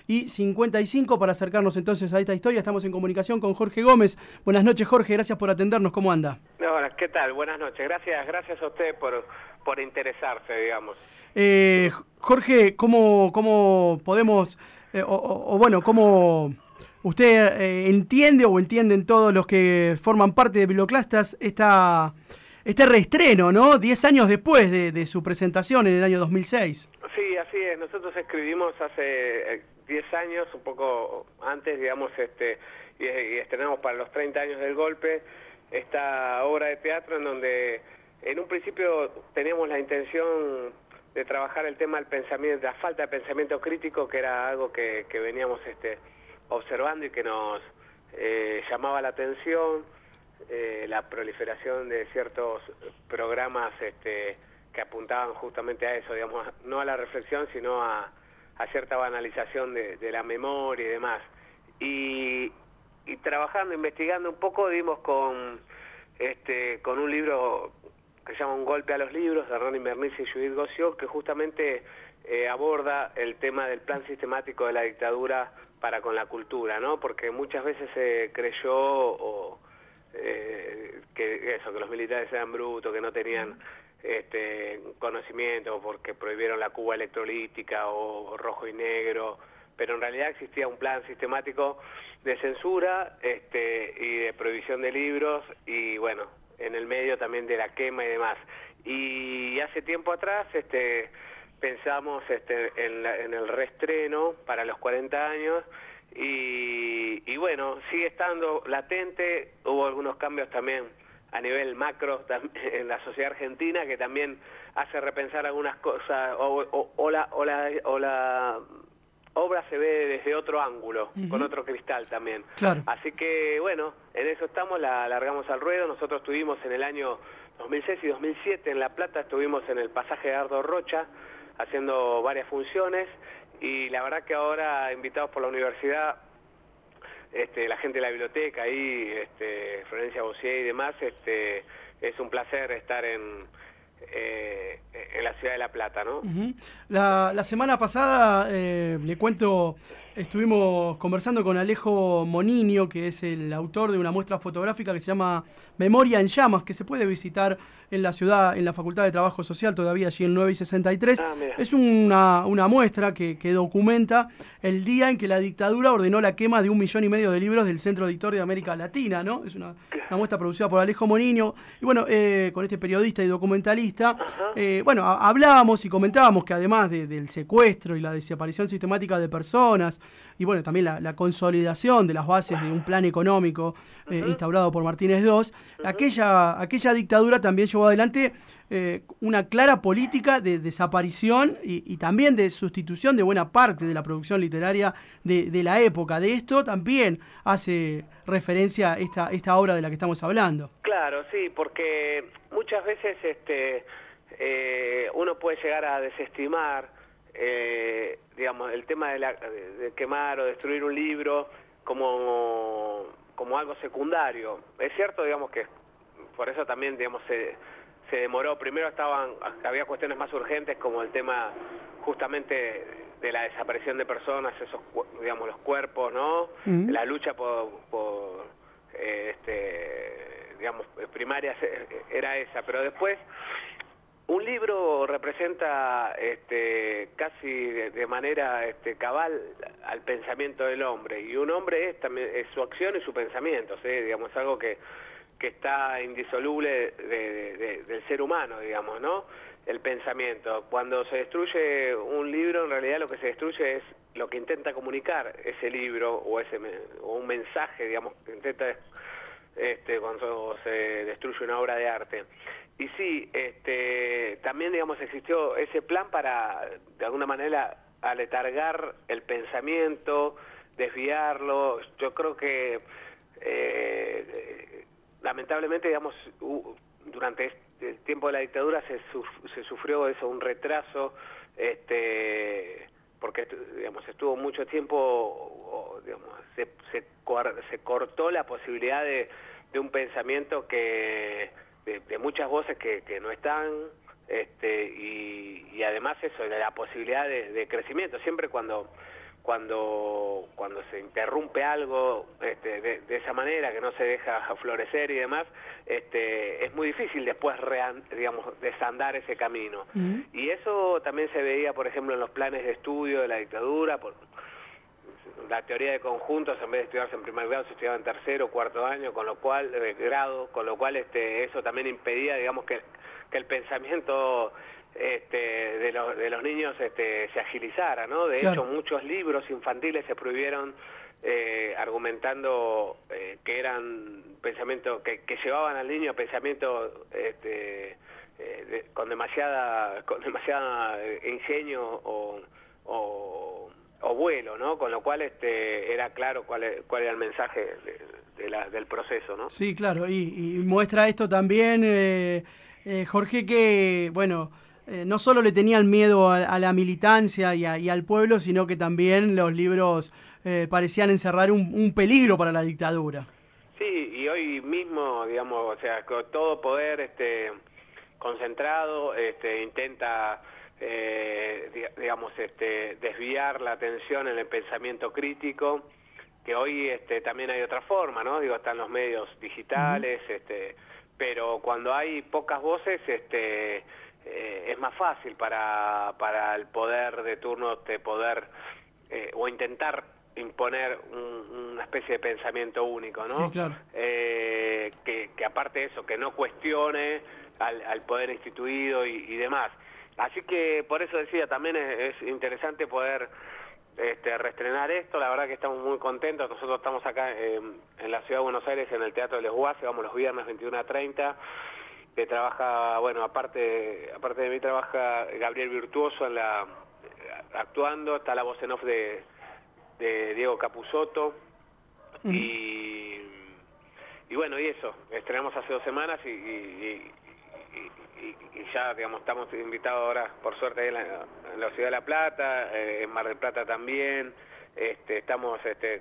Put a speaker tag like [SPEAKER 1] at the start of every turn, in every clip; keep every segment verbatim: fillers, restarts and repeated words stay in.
[SPEAKER 1] y cincuenta y cinco para acercarnos entonces a esta historia. Estamos en comunicación con Jorge Gómez. Buenas noches, Jorge, gracias por atendernos. ¿Cómo anda?
[SPEAKER 2] Hola, ¿qué tal? Buenas noches. Gracias, gracias a usted por, por interesarse, digamos.
[SPEAKER 1] Eh, Jorge, ¿cómo, cómo podemos, eh, o, o, o bueno, cómo usted eh, entiende o entienden todos los que forman parte de Biblioclastas esta, este reestreno, ¿no? Diez años después de, de su presentación en el año dos mil seis.
[SPEAKER 2] Sí, así es. Nosotros escribimos hace diez años, un poco antes, digamos, este y, y estrenamos para los treinta años del golpe esta obra de teatro en donde en un principio teníamos la intención de trabajar el tema del pensamiento, la falta de pensamiento crítico, que era algo que, que veníamos este, observando y que nos eh, llamaba la atención, eh, la proliferación de ciertos programas este, que apuntaban justamente a eso, digamos, no a la reflexión, sino a, a cierta banalización de, de la memoria y demás. Y, y trabajando, investigando un poco, dimos con, este, con un libro que se llama Un golpe a los libros, de Hernán Invernici y Judith Gossiot, que justamente eh, aborda el tema del plan sistemático de la dictadura para con la cultura, ¿no? Porque muchas veces se creyó o, eh, que eso, que los militares eran brutos, que no tenían este, conocimiento porque prohibieron la Cuba electrolítica o rojo y negro, pero en realidad existía un plan sistemático de censura este, y de prohibición de libros y, bueno, en el medio también de la quema y demás. Y hace tiempo atrás este, pensamos este, en, la, en el reestreno para los cuarenta años y, y bueno, sigue estando latente. Hubo algunos cambios también a nivel macro en la sociedad argentina que también hace repensar algunas cosas o, o, o, la, o, la, o la obra se ve desde otro ángulo, uh-huh. con otro cristal también.
[SPEAKER 1] Claro.
[SPEAKER 2] Así que, bueno, en eso estamos, la largamos al ruedo. Nosotros estuvimos en el año dos mil seis y dos mil siete en La Plata, estuvimos en el pasaje Gardo Rocha, haciendo varias funciones, y la verdad que ahora, invitados por la universidad, este, la gente de la biblioteca, ahí, este, Florencia Bossier y demás, este, es un placer estar en... Eh, en la ciudad de La Plata, ¿no?
[SPEAKER 1] Uh-huh. La, la semana pasada, eh, le cuento, estuvimos conversando con Alejo Moniño, que es el autor de una muestra fotográfica que se llama Memoria en Llamas, que se puede visitar en la ciudad, en la Facultad de Trabajo Social, todavía allí en nueve y sesenta y tres.
[SPEAKER 2] Ah,
[SPEAKER 1] es una, una muestra que, que documenta el día en que la dictadura ordenó la quema de un millón y medio de libros del Centro Editorio de América Latina, ¿no? Es una, una muestra producida por Alejo Moniño. Y bueno, eh, con este periodista y documentalista, eh, bueno, a, hablábamos y comentábamos que además de, del secuestro y la desaparición sistemática de personas, y bueno, también la, la consolidación de las bases de un plan económico eh, uh-huh. instaurado por Martínez segundo, uh-huh. aquella, aquella dictadura también llevó adelante eh, una clara política de desaparición y, y también de sustitución de buena parte de la producción literaria de, de la época. De esto también hace referencia esta, esta obra de la que estamos hablando.
[SPEAKER 2] Claro, sí, porque muchas veces este, eh, uno puede llegar a desestimar Eh, digamos, el tema de, la, de quemar o destruir un libro como, como algo secundario. Es cierto, digamos, que por eso también, digamos, se, se demoró. Primero estaban, había cuestiones más urgentes como el tema justamente de la desaparición de personas, esos, digamos, los cuerpos, ¿no? Uh-huh. La lucha por, por eh, este, digamos, primaria era esa, pero después un libro representa este, casi de, de manera este, cabal al pensamiento del hombre, y un hombre es también es su acción y su pensamiento, ¿sí? Digamos, algo que, que está indisoluble de, de, de, del ser humano, digamos, ¿no? El pensamiento. Cuando se destruye un libro, en realidad lo que se destruye es lo que intenta comunicar ese libro o ese o un mensaje, digamos, que intenta este, cuando se destruye una obra de arte. Y sí, este, también, digamos, existió ese plan para, de alguna manera, aletargar el pensamiento, desviarlo. Yo creo que, eh, lamentablemente, digamos, durante el tiempo de la dictadura se, suf- se sufrió eso, un retraso, este, porque, digamos, estuvo mucho tiempo, o, digamos, se, se, se cortó la posibilidad de, de un pensamiento que... De, de muchas voces que, que no están, este, y, y además eso, de la posibilidad de, de crecimiento. Siempre cuando cuando cuando se interrumpe algo este, de, de esa manera, que no se deja florecer y demás, este, es muy difícil después rean, digamos desandar ese camino. Uh-huh. Y eso también se veía, por ejemplo, en los planes de estudio de la dictadura. Por la teoría de conjuntos, en vez de estudiarse en primer grado, se estudiaba en tercero o cuarto año, con lo cual eh, grado, con lo cual este, eso también impedía, digamos, que, que el pensamiento Este, de, los, de los niños este, se agilizara, ¿no? De claro. hecho, muchos libros infantiles se prohibieron eh, argumentando eh, que eran pensamientos que, que llevaban al niño a pensamientos este, eh, de, con demasiada con demasiada ingenio o, o, o vuelo, ¿no? Con lo cual este, era claro cuál, cuál era el mensaje de, de la, del proceso, ¿no?
[SPEAKER 1] Sí, claro, y, y muestra esto también, eh, eh, Jorge, que, bueno, Eh, no solo le tenían miedo a, a la militancia y, a, y al pueblo, sino que también los libros eh, parecían encerrar un, un peligro para la dictadura.
[SPEAKER 2] Sí, y hoy mismo, digamos, o sea, con todo poder este, concentrado, este, intenta, eh, digamos, este, desviar la atención en el pensamiento crítico, que hoy este, también hay otra forma, ¿no? Digo, están los medios digitales, uh-huh. este, pero cuando hay pocas voces, este Eh, es más fácil para para el poder de turno de poder eh, o intentar imponer un, una especie de pensamiento único, ¿no?
[SPEAKER 1] Sí, claro.
[SPEAKER 2] Eh, que, que aparte de eso, que no cuestione al, al poder instituido y, y demás. Así que por eso decía, también es, es interesante poder este, reestrenar esto. La verdad que estamos muy contentos. Nosotros estamos acá eh, en la ciudad de Buenos Aires, en el Teatro de Les Guases, vamos los viernes veintiuno a treinta. Que trabaja, bueno, aparte aparte de mí trabaja Gabriel Virtuoso en la actuando, está la voz en off de, de Diego Capusotto, uh-huh. y y bueno, y eso, estrenamos hace dos semanas y, y, y, y, y ya, digamos, estamos invitados ahora, por suerte, en la, en la Ciudad de La Plata, eh, en Mar del Plata también, este, estamos este,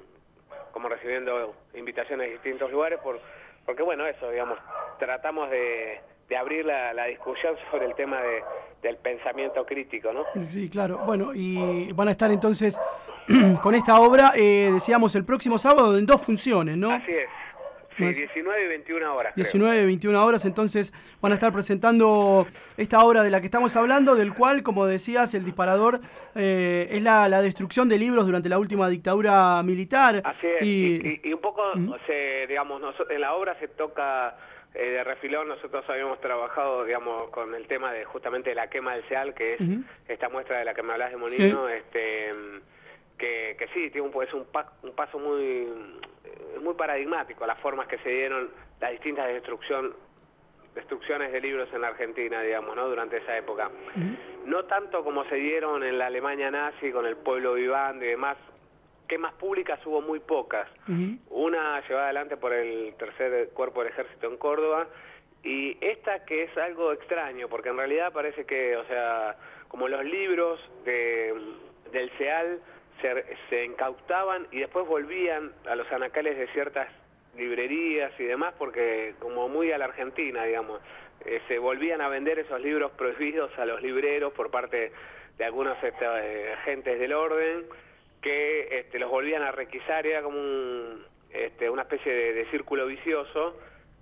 [SPEAKER 2] como recibiendo invitaciones de distintos lugares por porque bueno, eso, digamos, tratamos de, de abrir la, la discusión sobre el tema de, del pensamiento crítico, ¿no?
[SPEAKER 1] Sí, claro. Bueno, y van a estar entonces con esta obra, eh, decíamos, el próximo sábado en dos funciones, ¿no?
[SPEAKER 2] Así es. Sí, diecinueve y veintiuna horas.
[SPEAKER 1] diecinueve y veintiuna horas, entonces van a estar presentando esta obra de la que estamos hablando, del cual, como decías, el disparador eh, es la, la destrucción de libros durante la última dictadura militar.
[SPEAKER 2] Así es, y, y, y un poco, uh-huh. se, digamos, nosotros, en la obra se toca eh, de refilón. Nosotros habíamos trabajado, digamos, con el tema de justamente la quema del SEAL, que es uh-huh. esta muestra de la que me hablas de Monino, sí. este que, que sí, tiene un, es un, pa, un paso muy muy paradigmático a las formas que se dieron las distintas destrucción, destrucciones de libros en la Argentina, digamos, ¿no? Durante esa época. Uh-huh. No tanto como se dieron en la Alemania nazi, con el pueblo vivando y demás. Quemas públicas hubo muy pocas. Uh-huh. Una llevada adelante por el tercer cuerpo del ejército en Córdoba, y esta que es algo extraño, porque en realidad parece que, o sea, como los libros de, del SEAL Se, se incautaban y después volvían a los anacales de ciertas librerías y demás, porque como muy a la Argentina, digamos, eh, se volvían a vender esos libros prohibidos a los libreros por parte de algunos este, eh, agentes del orden, que este, los volvían a requisar. Era como un, este, una especie de, de círculo vicioso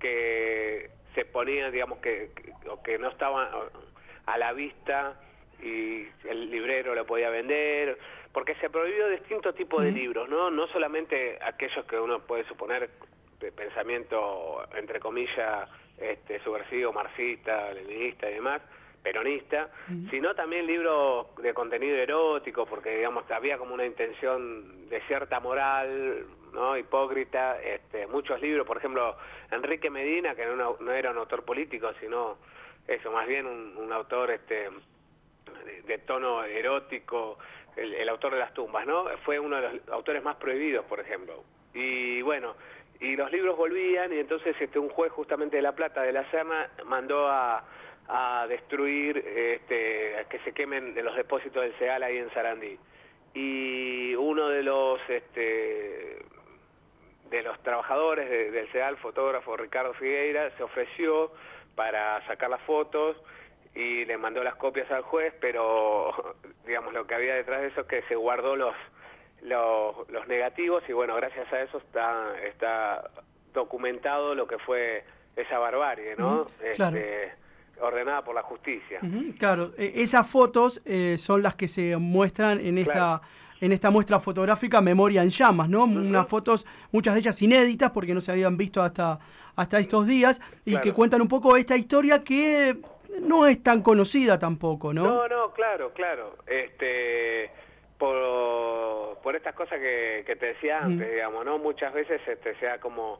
[SPEAKER 2] que se ponía, digamos, que, que, que no estaban a la vista y el librero lo podía vender, porque se prohibió distintos tipos de libros, ¿no? No solamente aquellos que uno puede suponer de pensamiento, entre comillas, este, subversivo, marxista, leninista y demás, peronista, uh-huh. sino también libros de contenido erótico, porque, digamos, había como una intención de cierta moral, ¿no? Hipócrita. Este, muchos libros, por ejemplo, Enrique Medina, que no, no era un autor político, sino eso, más bien un, un autor este de, de tono erótico, el, el autor de Las tumbas, ¿no? Fue uno de los autores más prohibidos, por ejemplo. Y bueno, y los libros volvían, y entonces este un juez justamente de La Plata, de la Serna, mandó a, a destruir, este, a que se quemen de los depósitos del SEAL ahí en Sarandí. Y uno de los este de los trabajadores de, del SEAL, fotógrafo Ricardo Figueira, se ofreció para sacar las fotos, y le mandó las copias al juez, pero digamos lo que había detrás de eso es que se guardó los los, los negativos y bueno, gracias a eso está está documentado lo que fue esa barbarie, ¿no?
[SPEAKER 1] Uh-huh, claro.
[SPEAKER 2] Este, ordenada por la justicia.
[SPEAKER 1] Uh-huh, claro, eh, esas fotos eh, son las que se muestran en esta
[SPEAKER 2] Claro.
[SPEAKER 1] en esta muestra fotográfica Memoria en Llamas, ¿no? Uh-huh. Unas fotos, muchas de ellas inéditas porque no se habían visto hasta hasta estos días y
[SPEAKER 2] Claro.
[SPEAKER 1] que cuentan un poco esta historia que no es tan conocida tampoco, ¿no?
[SPEAKER 2] No, no, claro, claro. Este, por, por estas cosas que, que te decía antes, mm. digamos, ¿no? Muchas veces este, sea como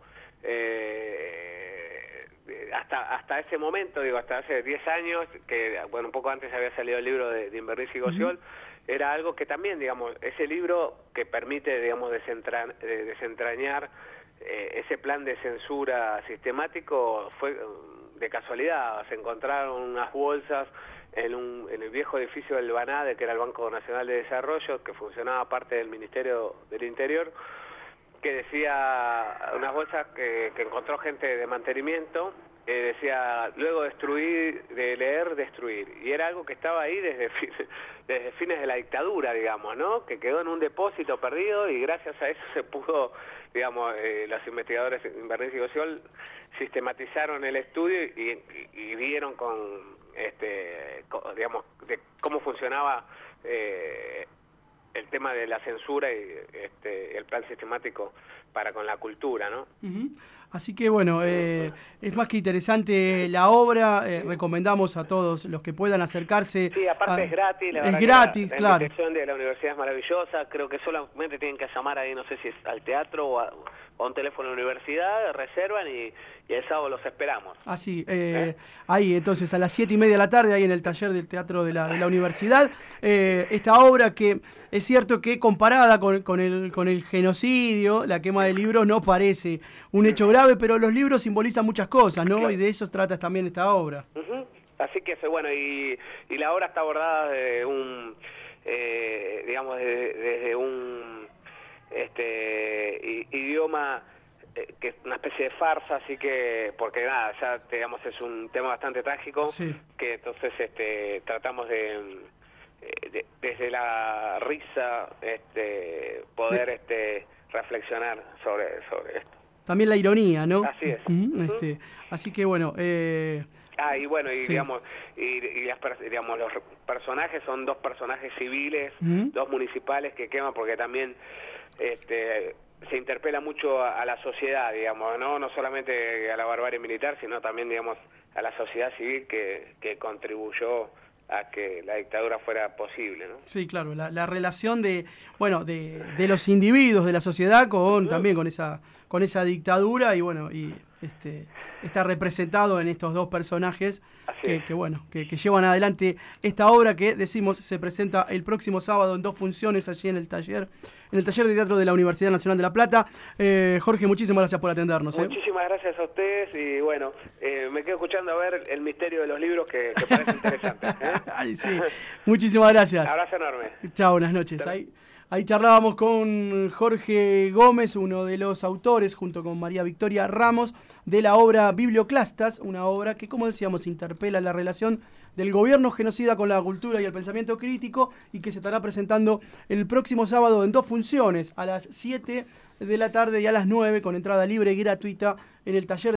[SPEAKER 2] eh, hasta hasta ese momento, digo, hasta hace diez años, que bueno, un poco antes había salido el libro de, de Inverniz y Gossiol, uh-huh. era algo que también, digamos, ese libro que permite, digamos, desentra, desentrañar eh, ese plan de censura sistemático fue de casualidad. Se encontraron unas bolsas en, un, en el viejo edificio del BANADE, que era el Banco Nacional de Desarrollo, que funcionaba parte del Ministerio del Interior, que decía, unas bolsas que, que encontró gente de mantenimiento, eh, decía, luego destruir, de leer, destruir. Y era algo que estaba ahí desde, fin, desde fines de la dictadura, digamos, ¿no? Que quedó en un depósito perdido y gracias a eso se pudo, digamos, eh, los investigadores Inverniz y Gossiol sistematizaron el estudio y, y, y vieron con, este, con, digamos, de cómo funcionaba eh, el tema de la censura y este, el plan sistemático para con la cultura, ¿no?
[SPEAKER 1] Uh-huh. Así que bueno, eh, es más que interesante la obra, eh, recomendamos a todos los que puedan acercarse.
[SPEAKER 2] Sí, aparte
[SPEAKER 1] a,
[SPEAKER 2] es gratis, la
[SPEAKER 1] es
[SPEAKER 2] verdad
[SPEAKER 1] gratis,
[SPEAKER 2] que la,
[SPEAKER 1] claro.
[SPEAKER 2] La invitación de la universidad es maravillosa, creo que solamente tienen que llamar ahí, no sé si es al teatro o a, o a un teléfono de la universidad, reservan y, y el sábado los esperamos.
[SPEAKER 1] Así, eh, ¿Eh? Ahí entonces a las siete y media de la tarde, ahí en el taller del teatro de la, de la universidad, eh, esta obra que es cierto que comparada con, con, el, con el genocidio, la quema de libros no parece un hecho grave, pero los libros simbolizan muchas cosas, ¿no? Claro. Y de eso trata también esta obra.
[SPEAKER 2] Uh-huh. Así que bueno, y, y la obra está abordada desde un, eh, digamos, desde, desde un este idioma eh, que es una especie de farsa, así que, porque nada, ya digamos es un tema bastante trágico,
[SPEAKER 1] sí.
[SPEAKER 2] que entonces este tratamos de, de desde la risa este poder sí. este reflexionar sobre sobre esto.
[SPEAKER 1] También la ironía, ¿no?
[SPEAKER 2] Así es.
[SPEAKER 1] Uh-huh. Este, uh-huh. Así que bueno, eh...
[SPEAKER 2] Ah, y bueno, y
[SPEAKER 1] sí.
[SPEAKER 2] digamos, y, y las, digamos, los personajes son dos personajes civiles,
[SPEAKER 1] uh-huh.
[SPEAKER 2] dos municipales que queman, porque también este se interpela mucho a, a la sociedad, digamos, no no solamente a la barbarie militar, sino también, digamos, a la sociedad civil que, que contribuyó a que la dictadura fuera posible, ¿no?
[SPEAKER 1] Sí, claro, la, la relación de, bueno, de, de los individuos, de la sociedad con uh-huh. también con esa con esa dictadura y bueno, y este está representado en estos dos personajes que, que bueno, que, que llevan adelante esta obra que decimos se presenta el próximo sábado en dos funciones allí en el taller, en el taller de teatro de la Universidad Nacional de La Plata. Eh, Jorge, muchísimas gracias por atendernos.
[SPEAKER 2] Muchísimas ¿eh? gracias a ustedes y bueno, eh, me quedo escuchando a ver el misterio de los libros que, que parece interesante. ¿eh?
[SPEAKER 1] Ay, sí. Muchísimas gracias.
[SPEAKER 2] Abrazo enorme.
[SPEAKER 1] Chao, buenas noches. Ahí, ahí charlábamos con Jorge Gómez, uno de los autores, junto con María Victoria Ramos, de la obra Biblioclastas, una obra que, como decíamos, interpela la relación del gobierno genocida con la cultura y el pensamiento crítico y que se estará presentando el próximo sábado en dos funciones, a las siete de la tarde y a las nueve, con entrada libre y gratuita en el taller